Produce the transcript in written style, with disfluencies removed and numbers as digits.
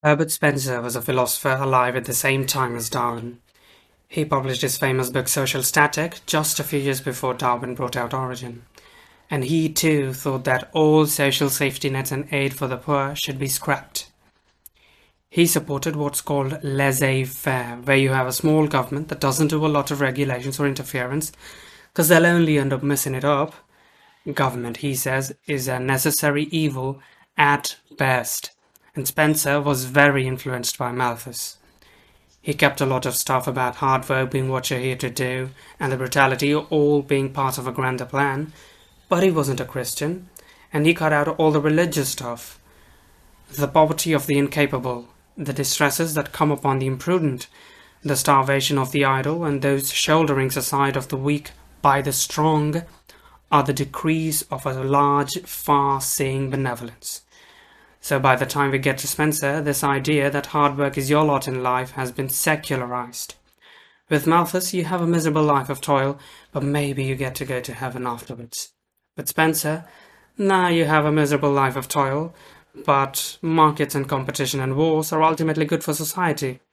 Herbert Spencer was a philosopher alive at the same time as Darwin. He published his famous book Social Static just a few years before Darwin brought out Origin. And he too thought that all social safety nets and aid for the poor should be scrapped. He supported what's called laissez-faire, where you have a small government that doesn't do a lot of regulations or interference, because they'll only end up messing it up. Government, he says, is a necessary evil at best, and Spencer was very influenced by Malthus. He kept a lot of stuff about hard work being what you're here to do, and the brutality all being part of a grander plan, but he wasn't a Christian, and he cut out all the religious stuff. The poverty of the incapable, the distresses that come upon the imprudent, the starvation of the idle, and those shoulderings aside of the weak by the strong, are the decrees of a large, far-seeing benevolence. So by the time we get to Spencer, this idea that hard work is your lot in life has been secularized. With Malthus, you have a miserable life of toil, but maybe you get to go to heaven afterwards. With Spencer, now you have a miserable life of toil, but markets and competition and wars are ultimately good for society.